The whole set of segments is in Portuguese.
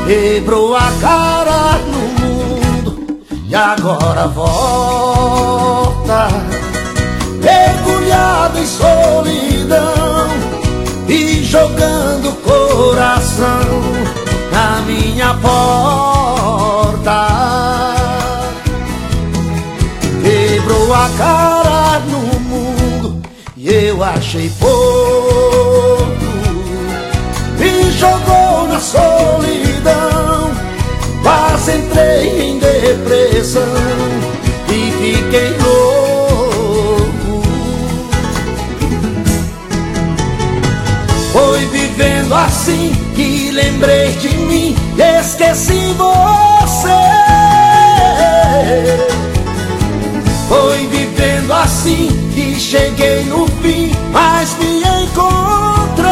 Quebrou a cara no mundo e agora volta, mergulhado em solidão e jogando o coração na minha porta. Quebrou a cara no mundo e eu achei pouco, me jogou na solidão, quase entrei em depressão e fiquei louco. Foi vivendo assim que lembrei de mim e esqueci você. Foi vivendo assim que cheguei no fim, mas me encontrei.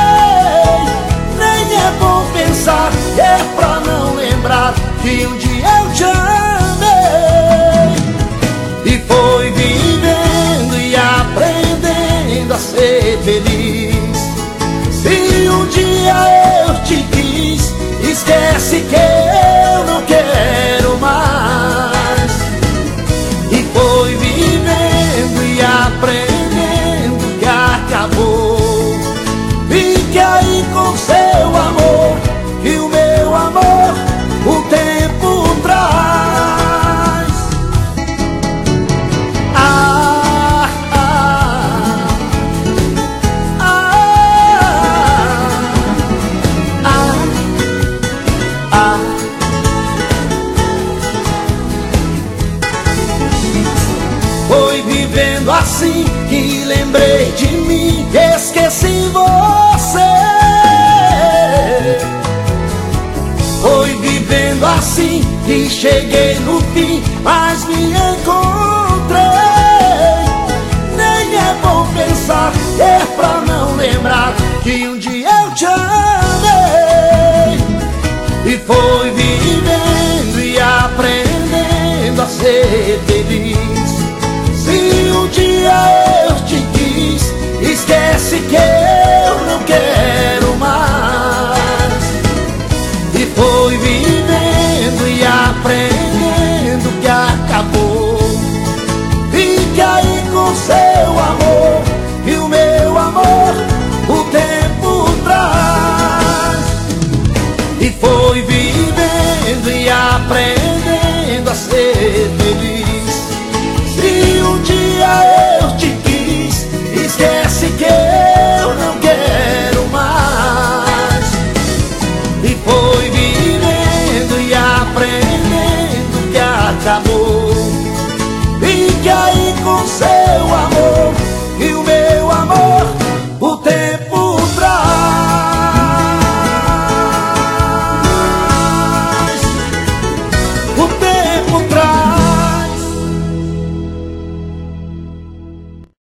Nem é bom pensar, é pra não lembrar que um dia eu te amei. E foi vivendo e aprendendo a ser feliz. Se um dia eu te quis, esquece que eu não quero mais. E foi vivendo e aprendendo que acabou. Fique aí com seu amor, que o meu amor o tempo traz. Ah, ah, ah, ah, ah. Foi vivendo assim que lembrei de mim, esqueci você. Foi vivendo assim que cheguei no fim, mas me encontrei. Nem é bom pensar, é pra não lembrar que um dia eu te amei. E foi vivendo e aprendendo a ser feliz. Se um dia eu te quis, esquece que eu não quero mais. E foi vivendo e aprendendo que acabou. Fique aí com seu amor, e o meu amor o tempo traz. E foi vivendo e aprendendo a ser feliz. Se um dia eu te quis, esquece que eu não quero mais. E foi vivendo e aprendendo que acabou.